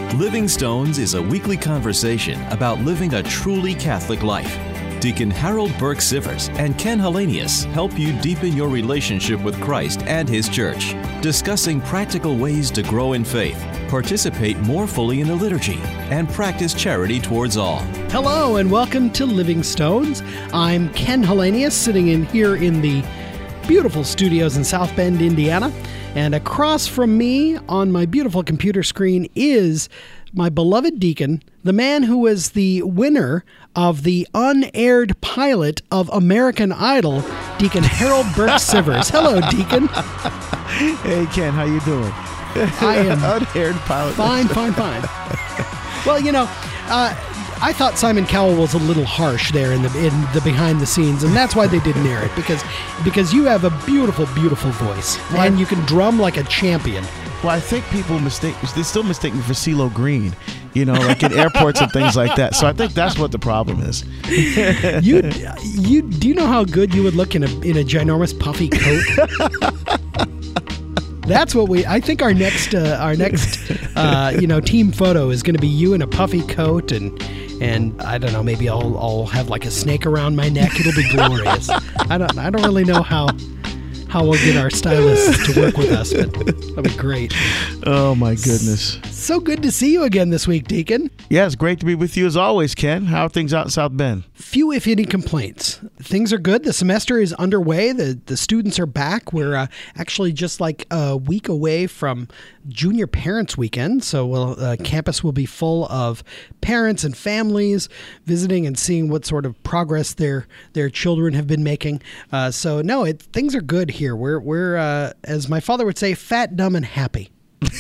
Living Stones is a weekly conversation about living a truly Catholic life. Deacon Harold Burke Sivers and Ken Hallenius help you deepen your relationship with Christ and His Church, discussing practical ways to grow in faith, participate more fully in the liturgy, and practice charity towards all. Hello and welcome to Living Stones. I'm Ken Hallenius, sitting in here in the beautiful studios in South Bend, Indiana. And across from me on my beautiful computer screen is my beloved deacon, the man who was the winner of the unaired pilot of American Idol, Deacon Harold Burke Sivers. Hello, Deacon. Hey, Ken, how you doing? I am unaired pilot. Fine. Well, you know, I thought Simon Cowell was a little harsh there in the behind the scenes, and that's why they didn't air it, because you have a beautiful, beautiful voice, and you can drum like a champion. Well, I think people they still mistake me for CeeLo Green, you know, like in airports and things like that. So I think that's what the problem is. Do you know how good you would look in a ginormous puffy coat? That's what I think our next team photo is going to be you in a puffy coat and I don't know, maybe I'll have like a snake around my neck. It'll be glorious. I don't really know how we'll get our stylists to work with us, but that'll be great. Oh my goodness. So good to see you again this week, Deacon. Yeah, it's great to be with you as always, Ken. How are things out in South Bend? Few, if any, complaints. Things are good. The semester is underway. The students are back. We're actually just like a week away from Junior Parents Weekend. So campus will be full of parents and families visiting and seeing what sort of progress their children have been making. Things are good here. We're as my father would say, fat, dumb, and happy.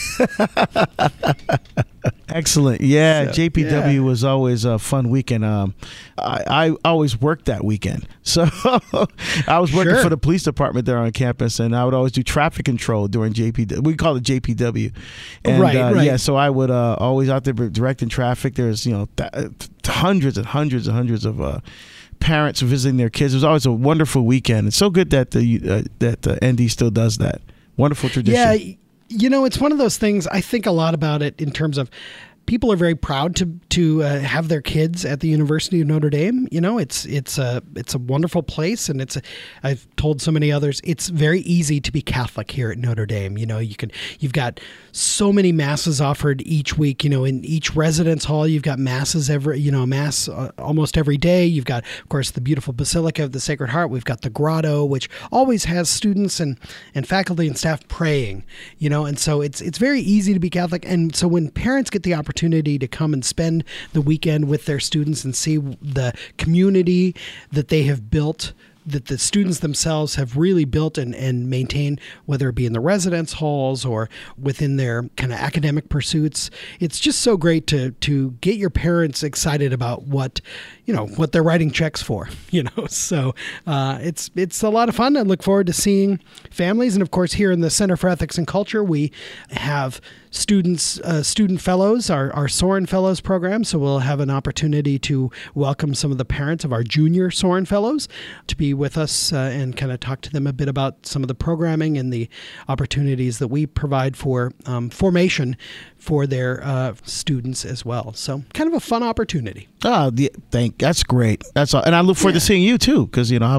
Excellent. Yeah, so, JPW was always a fun weekend. I always worked that weekend. So I was working for the police department there on campus, and I would always do traffic control during JPW. We call it JPW. And, right. Yeah, so I would always out there directing traffic. There's, hundreds and hundreds and hundreds of parents visiting their kids. It was always a wonderful weekend. It's so good that the ND still does that. Wonderful tradition. Yeah. You know, it's one of those things. I think a lot about it in terms of people are very proud to have their kids at the University of Notre Dame. You know, it's a wonderful place, and I've told so many others, it's very easy to be Catholic here at Notre Dame. You know, you've got so many masses offered each week. You know, in each residence hall, you've got masses mass almost every day. You've got, of course, the beautiful Basilica of the Sacred Heart. We've got the Grotto, which always has students and faculty and staff praying. You know, and so it's very easy to be Catholic. And so when parents get the opportunity to come and spend the weekend with their students and see the community that they have built, that the students themselves have really built and maintained, whether it be in the residence halls or within their kind of academic pursuits. It's just so great to get your parents excited about what they're writing checks for, So it's a lot of fun. I look forward to seeing families. And of course, here in the Center for Ethics and Culture, we have student fellows, our Soren Fellows program. So we'll have an opportunity to welcome some of the parents of our junior Soren Fellows to be with us and kind of talk to them a bit about some of the programming and the opportunities that we provide for formation for their students as well. So kind of a fun opportunity. That's great. That's all. And I look forward to seeing you too, because I'll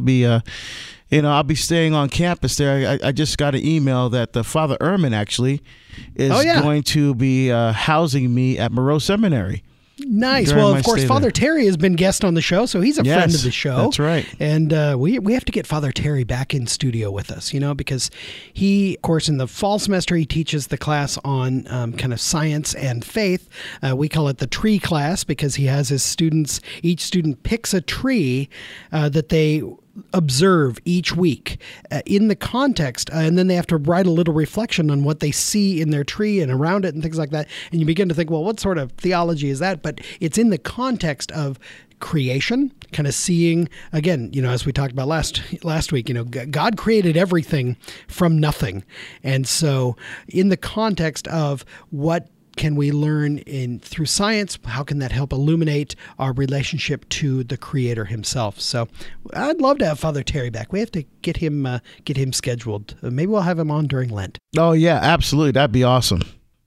be staying on campus there. I just got an email that Father Ehrman actually is going to be housing me at Moreau Seminary. Nice. Well, of course, Father Terry has been guest on the show, so he's a friend of the show. That's right. And we have to get Father Terry back in studio with us, because he, of course, in the fall semester, he teaches the class on kind of science and faith. We call it the tree class because he has his students, each student picks a tree that they observe each week in the context, and then they have to write a little reflection on what they see in their tree and around it and things like that. And you begin to think, well, what sort of theology is that? But it's in the context of creation, kind of seeing, again, as we talked about last week, God created everything from nothing. And so in the context of what can we learn through science? How can that help illuminate our relationship to the Creator himself? So I'd love to have Father Terry back. We have to get him scheduled. Maybe we'll have him on during Lent. Oh, yeah, absolutely. That'd be awesome.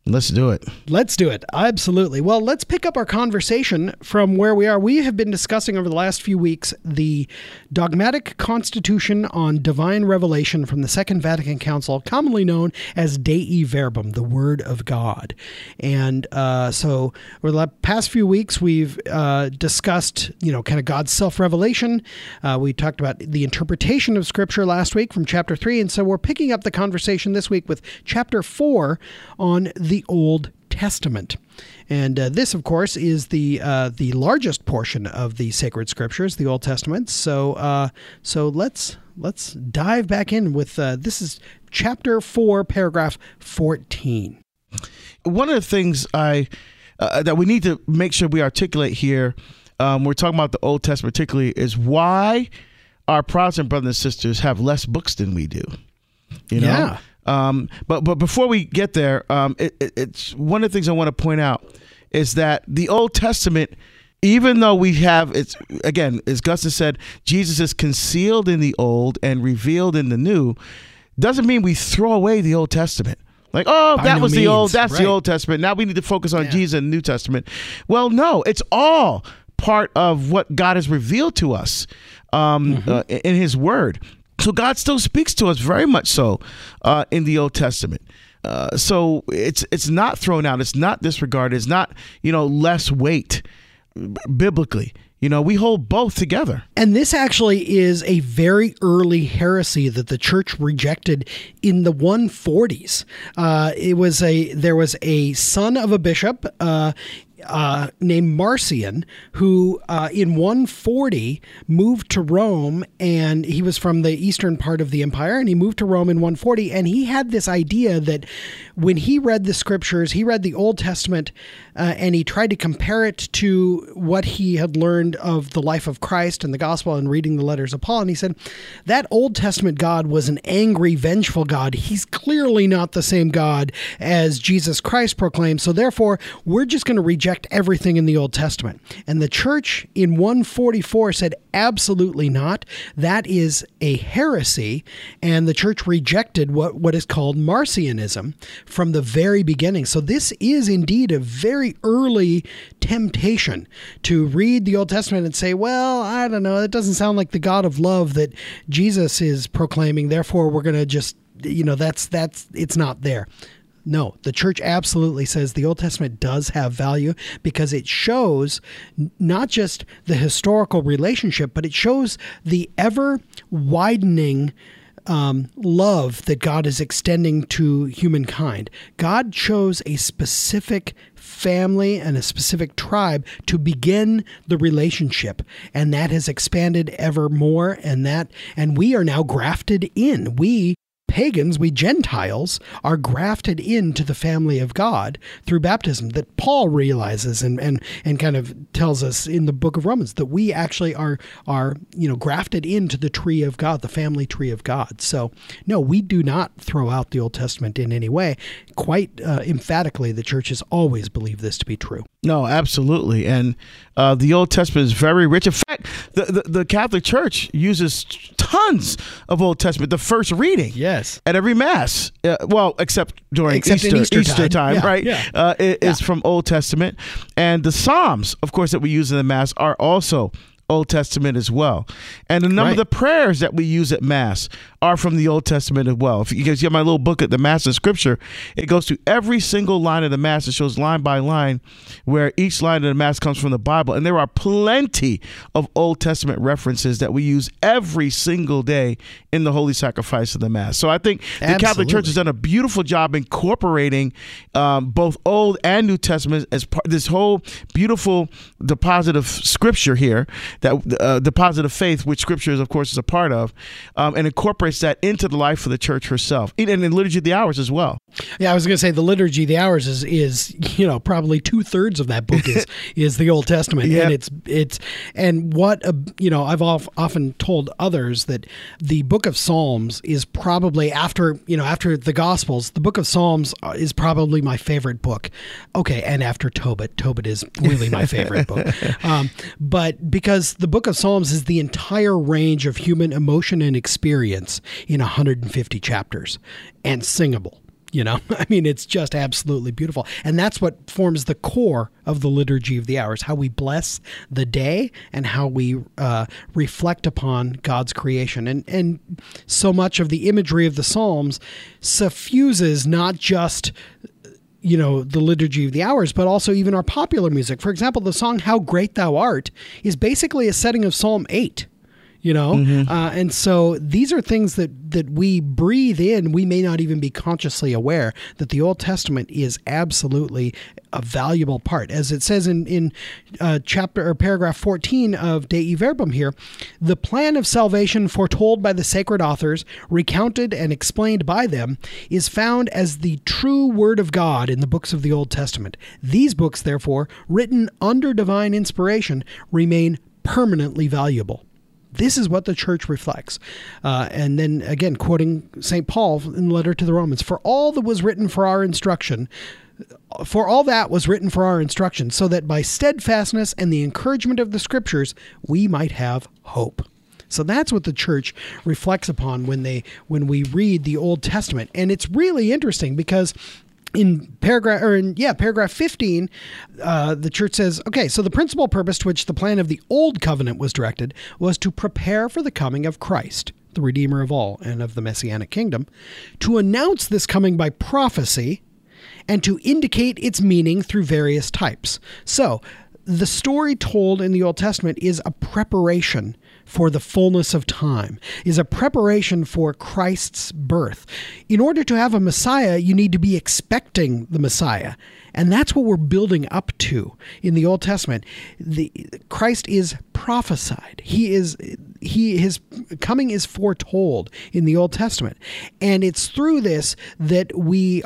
Let's do it. Let's do it. Absolutely. Well, let's pick up our conversation from where we are. We have been discussing over the last few weeks the dogmatic constitution on divine revelation from the Second Vatican Council, commonly known as Dei Verbum, the Word of God. And so over the past few weeks, we've discussed, kind of God's self-revelation. We talked about the interpretation of Scripture last week from chapter 3. And so we're picking up the conversation this week with chapter 4 on the Old Testament. And this, of course, is the largest portion of the sacred scriptures, the Old Testament. So let's dive back in with this is chapter 4, paragraph 14. One of the things that we need to make sure we articulate here, we're talking about the Old Testament particularly, is why our Protestant brothers and sisters have less books than we do. Yeah. But before we get there, it's one of the things I want to point out is that the Old Testament, even though we have, it's again, as Gustin said, Jesus is concealed in the Old and revealed in the New, doesn't mean we throw away the Old Testament. Like, that was the Old, that's the Old Testament. Now we need to focus on Jesus and the New Testament. Well, no, it's all part of what God has revealed to us in His Word. So God still speaks to us very much so in the Old Testament. So it's not thrown out. It's not disregarded. It's not, less weight biblically. We hold both together. And this actually is a very early heresy that the church rejected in the 140s. There was a son of a bishop named Marcion, who in 140 moved to Rome, and he was from the eastern part of the empire, and he moved to Rome in 140, and he had this idea that when he read the scriptures, he read the Old Testament, and he tried to compare it to what he had learned of the life of Christ and the gospel and reading the letters of Paul, and he said, that Old Testament God was an angry, vengeful God. He's clearly not the same God as Jesus Christ proclaimed, so therefore, we're just going to reject everything in the Old Testament. And the church in 144 said, absolutely not. That is a heresy. And the church rejected what is called Marcionism from the very beginning. So this is indeed a very early temptation to read the Old Testament and say, well, I don't know, it doesn't sound like the God of love that Jesus is proclaiming. Therefore, we're going to just, it's not there. No, the church absolutely says the Old Testament does have value because it shows not just the historical relationship, but it shows the ever-widening love that God is extending to humankind. God chose a specific family and a specific tribe to begin the relationship, and that has expanded ever more, and we are now grafted in. We pagans, we Gentiles, are grafted into the family of God through baptism, that Paul realizes and kind of tells us in the book of Romans that we actually are grafted into the tree of God, the family tree of God. So no, we do not throw out the Old Testament in any way. Quite emphatically, the church has always believed this to be true. No, absolutely. And the Old Testament is very rich. In fact, the Catholic Church uses tons of Old Testament, the first reading. Yes. At every Mass. Except during Easter time, yeah, right? Yeah. Is from Old Testament. And the Psalms, of course, that we use in the Mass are also Old Testament as well. And a number of the prayers that we use at Mass are from the Old Testament as well. If you guys have my little book at the Mass of Scripture, it goes through every single line of the Mass. It shows line by line where each line of the Mass comes from the Bible. And there are plenty of Old Testament references that we use every single day in the Holy Sacrifice of the Mass. So I think the Catholic Church has done a beautiful job incorporating both Old and New Testament as part of this whole beautiful deposit of Scripture here, that deposit of faith, which Scripture is, of course, is a part of, and incorporates that into the life of the church herself, and in the Liturgy of the Hours as well. Yeah, I was going to say the Liturgy of the Hours is probably 2/3 of that book is the Old Testament, yeah. And I've often told others that the Book of Psalms is probably after the Gospels, the Book of Psalms is probably my favorite book. Okay, and after Tobit is really my favorite book, but because the Book of Psalms is the entire range of human emotion and experience in 150 chapters and singable. I mean, it's just absolutely beautiful. And that's what forms the core of the Liturgy of the Hours, how we bless the day and how we reflect upon God's creation. And so much of the imagery of the Psalms suffuses not just the Liturgy of the Hours, but also even our popular music. For example, the song How Great Thou Art is basically a setting of Psalm 8. And so these are things that we breathe in. We may not even be consciously aware that the Old Testament is absolutely a valuable part. As it says in chapter or paragraph 14 of Dei Verbum here, the plan of salvation foretold by the sacred authors, recounted and explained by them, is found as the true word of God in the books of the Old Testament. These books, therefore, written under divine inspiration, remain permanently valuable. This is what the church reflects. And then again, quoting St. Paul in the letter to the Romans, for all that was written for our instruction, so that by steadfastness and the encouragement of the scriptures, we might have hope. So that's what the church reflects upon when we read the Old Testament. And it's really interesting because in paragraph 15, the church says, okay, so the principal purpose to which the plan of the Old Covenant was directed was to prepare for the coming of Christ, the Redeemer of all and of the Messianic kingdom, to announce this coming by prophecy, and to indicate its meaning through various types. So the story told in the Old Testament is a preparation for the fullness of time, is a preparation for Christ's birth. In order to have a Messiah, you need to be expecting the Messiah. And that's what we're building up to in the Old Testament. Christ is prophesied. His coming is foretold in the Old Testament. And it's through this that we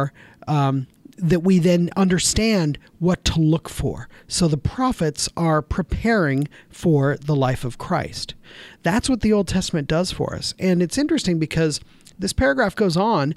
then understand what to look for. So the prophets are preparing for the life of Christ. That's what the Old Testament does for us. And it's interesting because this paragraph goes on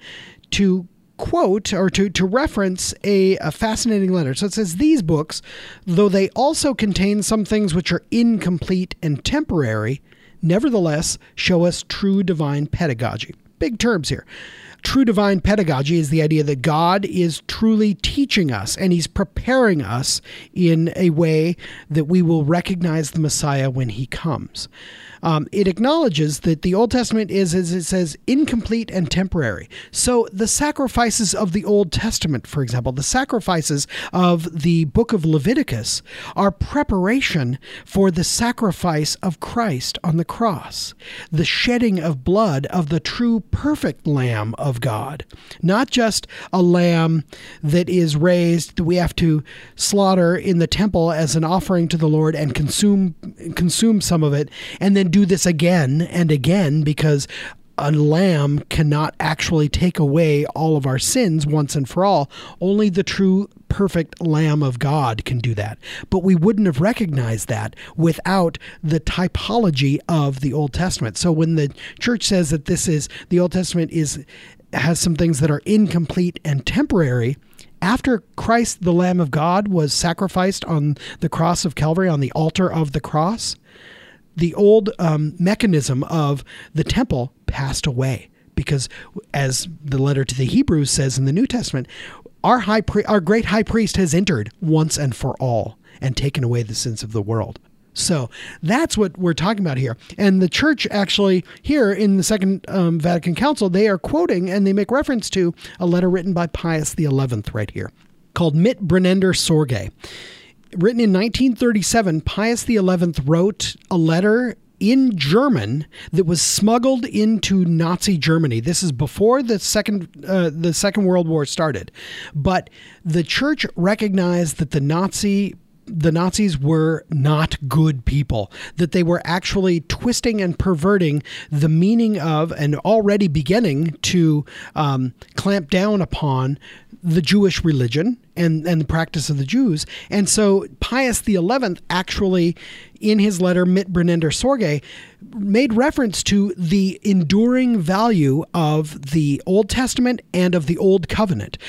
to quote or to reference a fascinating letter. So it says, these books, though they also contain some things which are incomplete and temporary, nevertheless show us true divine pedagogy. Big terms here. True divine pedagogy is the idea that God is truly teaching us and he's preparing us in a way that we will recognize the Messiah when he comes. It acknowledges that the Old Testament is, as it says, incomplete and temporary. So the sacrifices of the Old Testament, for example, the sacrifices of the book of Leviticus are preparation for the sacrifice of Christ on the cross, the shedding of blood of the true perfect Lamb of God, not just a lamb that is raised that we have to slaughter in the temple as an offering to the Lord and consume some of it, and then do this again and again, because a lamb cannot actually take away all of our sins once and for all. Only the true perfect Lamb of God can do that. But we wouldn't have recognized that without the typology of the Old Testament. So when the church says that the Old Testament has some things that are incomplete and temporary, after Christ, the Lamb of God, was sacrificed on the cross of Calvary, on the altar of the cross, the old mechanism of the temple passed away, because as the letter to the Hebrews says in the New Testament, our great high priest has entered once and for all and taken away the sins of the world. So that's what we're talking about here. And the church actually here in the Second Vatican Council, they are quoting and they make reference to a letter written by Pius XI right here called Mit Brennender Sorge. Written in 1937, Pius XI wrote a letter in German that was smuggled into Nazi Germany. This is before the Second World War started. But the church recognized that the Nazis were not good people, that they were actually twisting and perverting the meaning of and already beginning to clamp down upon the Jewish religion and the practice of the Jews. And so Pius XI actually, in his letter Mit Brennender Sorge, made reference to the enduring value of the Old Testament and of the Old Covenant.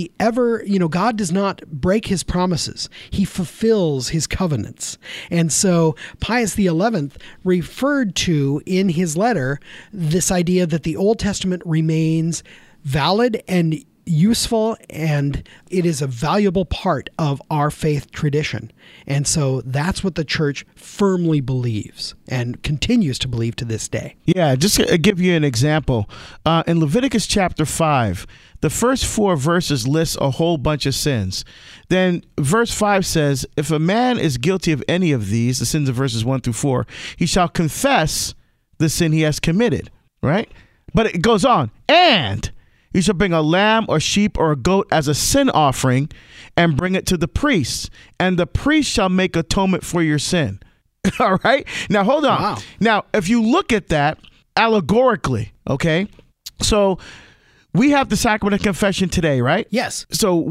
God does not break his promises. He fulfills his covenants. And so Pius XI referred to in his letter this idea that the Old Testament remains valid and useful and it is a valuable part of our faith tradition. And so that's what the church firmly believes and continues to believe to this day. Yeah, just to give you an example, in Leviticus chapter 5, the first 4 verses list a whole bunch of sins. Then verse 5 says, if a man is guilty of any of these, the sins of verses 1 through 4, he shall confess the sin he has committed, right? But it goes on, and you shall bring a lamb or sheep or a goat as a sin offering and bring it to the priest, and the priest shall make atonement for your sin. All right? Now, hold on. Wow. Now, if you look at that allegorically, okay? So we have the sacrament of confession today, right? Yes. So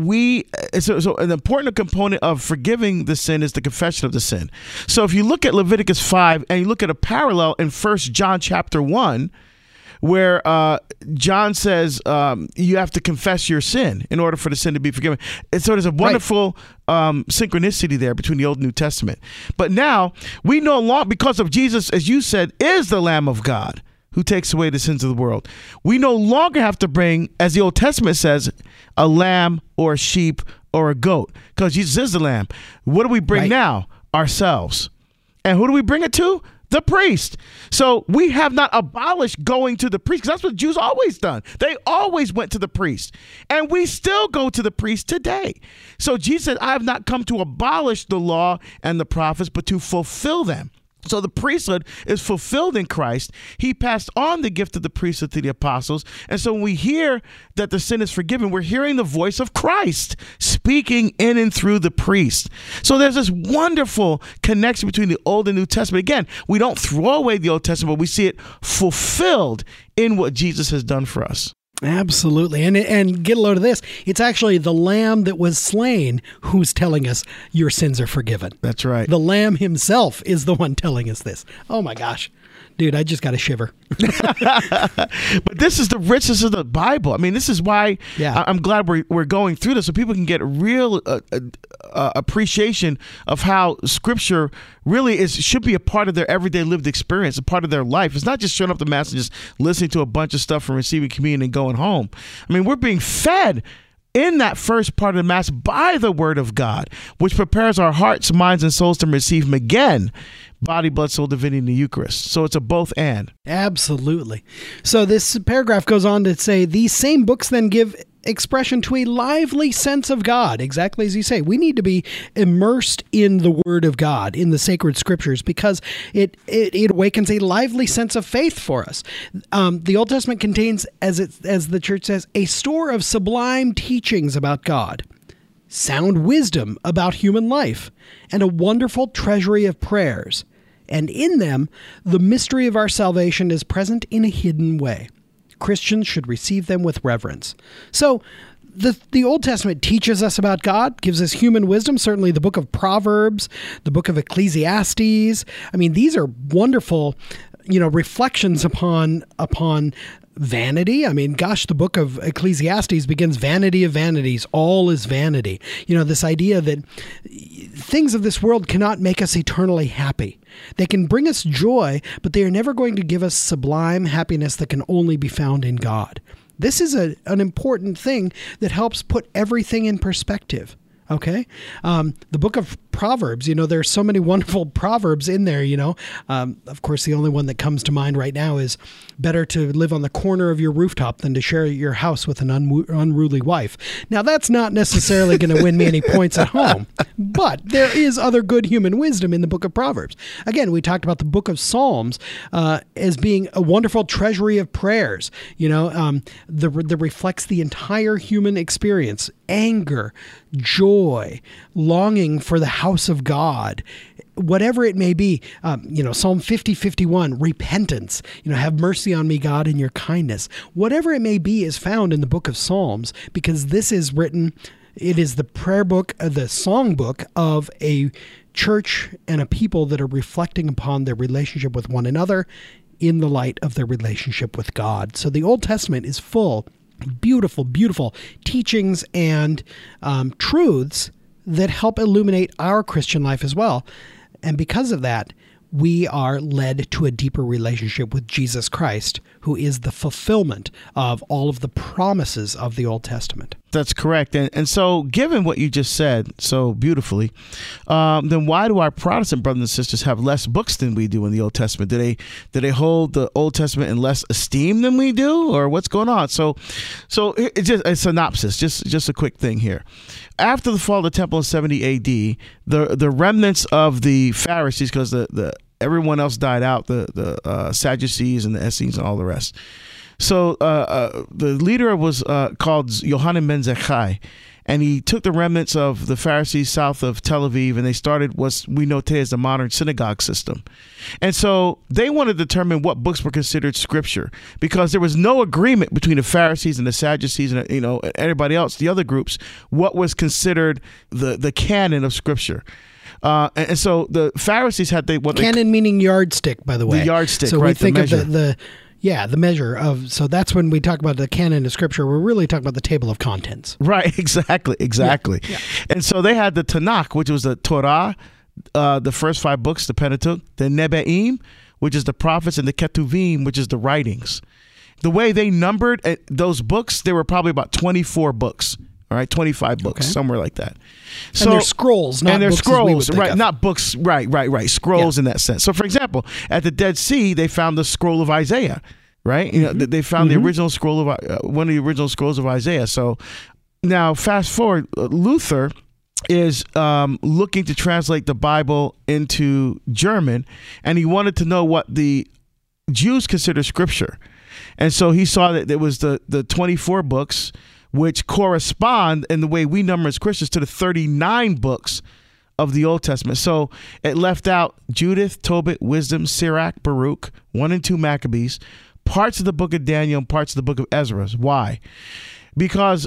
so an important component of forgiving the sin is the confession of the sin. So if you look at Leviticus 5 and you look at a parallel in 1 John chapter 1, where John says you have to confess your sin in order for the sin to be forgiven. And so there's a wonderful synchronicity there between the Old and New Testament. But now we no longer, because of Jesus, as you said, is the Lamb of God who takes away the sins of the world. We no longer have to bring, as the Old Testament says, a lamb or a sheep or a goat, because Jesus is the Lamb. What do we bring now? Ourselves. And who do we bring it to? The priest. So we have not abolished going to the priest, because that's what Jews always done. They always went to the priest. And we still go to the priest today. So Jesus said, I have not come to abolish the law and the prophets, but to fulfill them. So the priesthood is fulfilled in Christ. He passed on the gift of the priesthood to the apostles. And so when we hear that the sin is forgiven, we're hearing the voice of Christ speaking in and through the priest. So there's this wonderful connection between the Old and New Testament. Again, we don't throw away the Old Testament, but we see it fulfilled in what Jesus has done for us. Absolutely. And get a load of this. It's actually the Lamb that was slain who's telling us your sins are forgiven. That's right. The Lamb himself is the one telling us this. Oh my gosh. Dude, I just got a shiver. But this is the richness of the Bible. I mean, this is why I'm glad we're going through this, so people can get a real appreciation of how Scripture really should be a part of their everyday lived experience, a part of their life. It's not just showing up to Mass and just listening to a bunch of stuff and receiving communion and going home. I mean, we're being fed in that first part of the Mass by the Word of God, which prepares our hearts, minds, and souls to receive Him again, body, blood, soul, divinity in the Eucharist. So it's a both and. Absolutely. So this paragraph goes on to say, these same books then give expression to a lively sense of God. Exactly as you say, we need to be immersed in the Word of God, in the sacred Scriptures, because it awakens a lively sense of faith for us. The Old Testament contains, as the Church says, a store of sublime teachings about God, sound wisdom about human life, and a wonderful treasury of prayers. And in them, the mystery of our salvation is present in a hidden way. Christians should receive them with reverence. So the Old Testament teaches us about God, gives us human wisdom, certainly the book of Proverbs, the book of Ecclesiastes. I mean, these are wonderful, reflections upon vanity. I mean, gosh, the book of Ecclesiastes begins, vanity of vanities, all is vanity. This idea that things of this world cannot make us eternally happy. They can bring us joy, but they are never going to give us sublime happiness that can only be found in God. This is an important thing that helps put everything in perspective. Okay. The book of Proverbs, there's so many wonderful proverbs in there, Of course, the only one that comes to mind right now is better to live on the corner of your rooftop than to share your house with an unruly wife. Now, that's not necessarily going to win me any points at home, but there is other good human wisdom in the book of Proverbs. Again, we talked about the book of Psalms as being a wonderful treasury of prayers, that reflects the entire human experience, anger, joy, longing for the house of God, whatever it may be. Psalm 50:51, repentance, have mercy on me, God, in your kindness. Whatever it may be is found in the book of Psalms, because this is written, it is the prayer book, the song book of a church and a people that are reflecting upon their relationship with one another in the light of their relationship with God. So the Old Testament is full beautiful, beautiful teachings and truths that help illuminate our Christian life as well. And because of that, we are led to a deeper relationship with Jesus Christ, who is the fulfillment of all of the promises of the Old Testament. That's correct. And so given what you just said so beautifully, then why do our Protestant brothers and sisters have less books than we do in the Old Testament? Do they hold the Old Testament in less esteem than we do, or what's going on? So it's just a synopsis, just a quick thing here. After the fall of the temple in 70 AD, the remnants of the Pharisees, because the everyone else died out, the Sadducees and the Essenes and all the rest. So the leader was called Yohanan ben Zakkai, and he took the remnants of the Pharisees south of Tel Aviv, and they started what we know today as the modern synagogue system. And so they wanted to determine what books were considered scripture, because there was no agreement between the Pharisees and the Sadducees and everybody else, the other groups, what was considered the canon of scripture. And so the Pharisees had canon meaning yardstick, by the way. The yardstick, so right? We think of the measure of. So that's when we talk about the canon of scripture. We're really talking about the table of contents. Right. Exactly. Yeah. And so they had the Tanakh, which was the Torah, the first 5 books, the Pentateuch, the Nebe'im, which is the prophets, and the Ketuvim, which is the writings. The way they numbered those books, there were probably about 24 books. All right, 25 books, somewhere like that. So, and they're scrolls, not books. Scrolls, right? Not books, right. Scrolls in that sense. So, for example, at the Dead Sea, they found the scroll of Isaiah, right? They found the original scroll of one of the original scrolls of Isaiah. So, now fast forward, Luther is looking to translate the Bible into German, and he wanted to know what the Jews consider scripture, and so he saw that there was the 24 books, which correspond in the way we number as Christians to the 39 books of the Old Testament. So it left out Judith, Tobit, Wisdom, Sirach, Baruch, 1 and 2 Maccabees, parts of the book of Daniel, and parts of the book of Ezra. Why? Because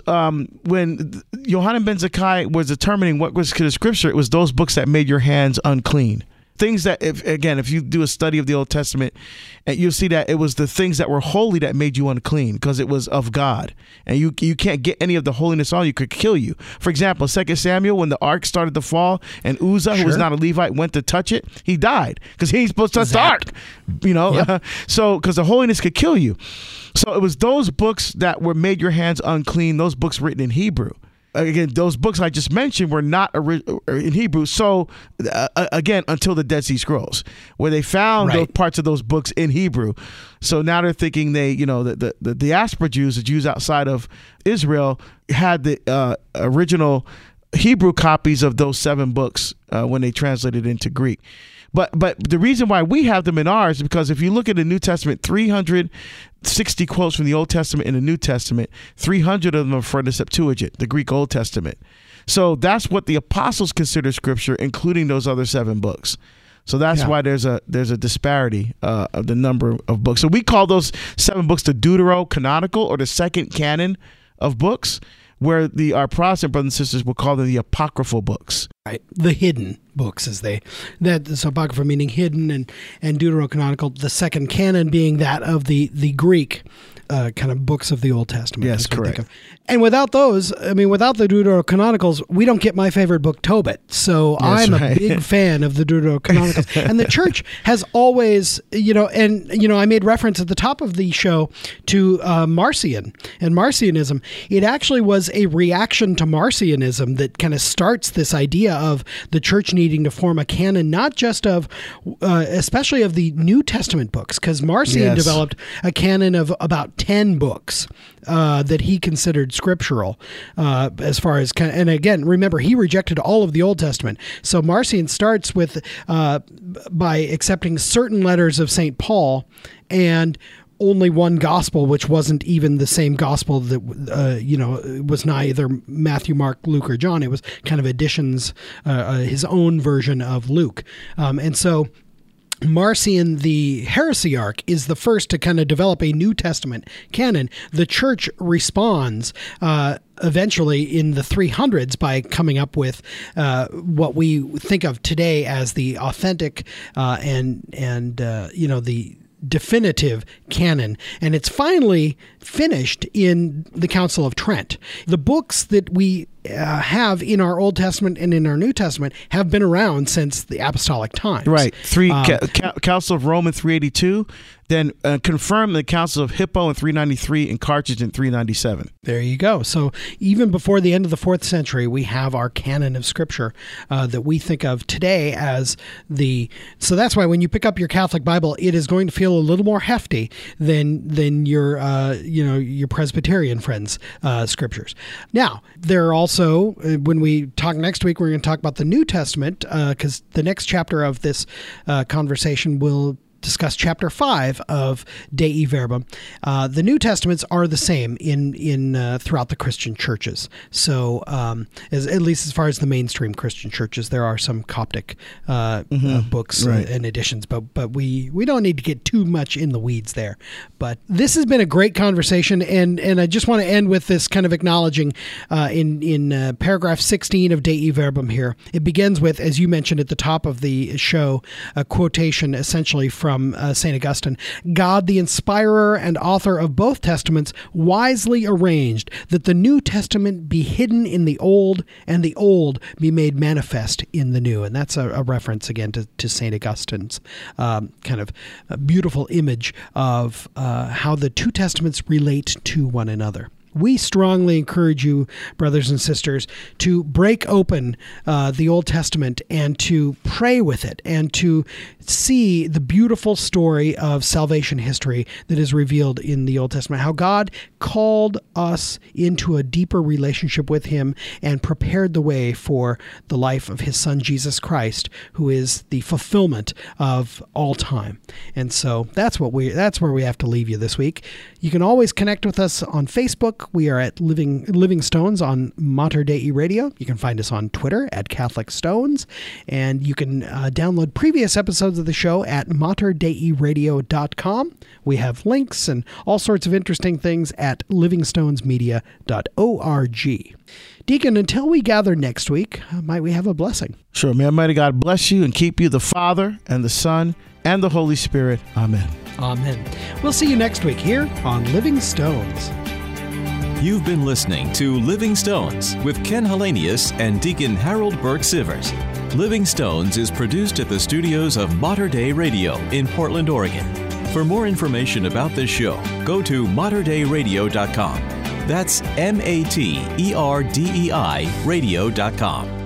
when Yohanan ben Zakkai was determining what was considered scripture, it was those books that made your hands unclean. Things that, if you do a study of the Old Testament, you'll see that it was the things that were holy that made you unclean, because it was of God. And you can't get any of the holiness on you, could kill you. For example, 2 Samuel, when the ark started to fall and Uzzah, who was not a Levite, went to touch it, he died because he ain't supposed to touch the ark. Yep. So because the holiness could kill you. So it was those books that were made your hands unclean, those books written in Hebrew. Again, those books I just mentioned were not in Hebrew. So, again, until the Dead Sea Scrolls, where they found those parts of those books in Hebrew. So now they're thinking the diaspora Jews, the Jews outside of Israel, had the original Hebrew copies of those 7 books when they translated into Greek. But the reason why we have them in ours is because if you look at the New Testament, 360 quotes from the Old Testament in the New Testament, 300 of them are from the Septuagint, the Greek Old Testament. So that's what the apostles consider scripture, including those other 7 books. So that's why there's a disparity of the number of books. So we call those 7 books the Deuterocanonical, or the second canon of books, where our Protestant brothers and sisters will call them the apocryphal books. Right, the hidden books, so apocrypha meaning hidden, and Deuterocanonical, the second canon being that of the Greek kind of books of the Old Testament. Yes, correct. And without those, without the Deuterocanonicals, we don't get my favorite book, Tobit. So I'm a big fan of the Deuterocanonicals. And the church has always, I made reference at the top of the show to Marcion and Marcionism. It actually was a reaction to Marcionism that kind of starts this idea of the church needing to form a canon, not just of, especially of the New Testament books, because Marcion developed a canon of about 10 books that he considered scriptural as far as, and again, remember, he rejected all of the Old Testament. So Marcion starts with by accepting certain letters of St. Paul and only one gospel, which wasn't even the same gospel that, was neither Matthew, Mark, Luke, or John. It was kind of additions, his own version of Luke. And so Marcion, the heresiarch, is the first to kind of develop a New Testament canon. The church responds eventually in the 300s by coming up with what we think of today as the authentic and the definitive canon, and it's finally finished in the Council of Trent. The books that we have in our Old Testament and in our New Testament have been around since the apostolic times. Right. Council of Rome in 382, then confirmed the Council of Hippo in 393 and Carthage in 397. There you go. So even before the end of the 4th century, we have our canon of Scripture that we think of today as the. So that's why when you pick up your Catholic Bible, it is going to feel a little more hefty than your your Presbyterian friends' scriptures. Now there are also, when we talk next week, we're going to talk about the New Testament because the next chapter of this conversation will discuss chapter 5 of Dei Verbum. The New Testaments are the same in throughout the Christian churches. So, at least as far as the mainstream Christian churches, there are some Coptic books and editions, but we don't need to get too much in the weeds there. But this has been a great conversation, and I just want to end with this kind of acknowledging in paragraph 16 of Dei Verbum here. It begins with, as you mentioned at the top of the show, a quotation essentially from St. Augustine. God, the inspirer and author of both testaments, wisely arranged that the New Testament be hidden in the Old and the Old be made manifest in the New. And that's a reference again to St. Augustine's kind of beautiful image of how the two testaments relate to one another. We strongly encourage you, brothers and sisters, to break open the Old Testament and to pray with it and to see the beautiful story of salvation history that is revealed in the Old Testament, how God called us into a deeper relationship with Him and prepared the way for the life of His Son, Jesus Christ, who is the fulfillment of all time. And so that's where we have to leave you this week. You can always connect with us on Facebook. We are at Living Stones on Mater Dei Radio. You can find us on Twitter at Catholic Stones, and you can download previous episodes of the show at materdeiradio.com. We have links and all sorts of interesting things at livingstonesmedia.org. Deacon, until we gather next week, might we have a blessing? Sure. May Almighty God bless you and keep you, the Father and the Son and the Holy Spirit. Amen. Amen. We'll see you next week here on Living Stones. You've been listening to Living Stones with Ken Hallenius and Deacon Harold Burke-Sivers. Living Stones is produced at the studios of Mater Dei Radio in Portland, Oregon. For more information about this show, go to materdeiradio.com. That's MATERDEI radio.com.